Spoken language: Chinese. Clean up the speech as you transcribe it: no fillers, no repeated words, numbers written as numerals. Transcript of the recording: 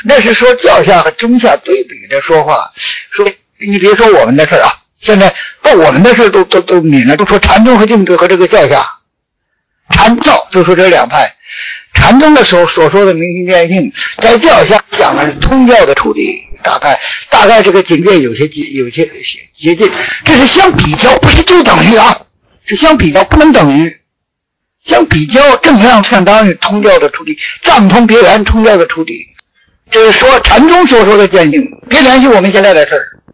那是说教下和中下对比的说话。说你别说我们的事啊，现在把我们的事都泯了，都说禅宗和净土和这个教下。禅教就说这两派，禅宗的时候所说的明心见性，在教下讲的是通教的处理，大概这个境界有些接近，这是相比较，不是就等于啊，是相比较，不能等于。相比较，正常相当于通教的处理，藏通别圆通教的处理，这是说禅宗所说的见性，别联系我们现在的事儿。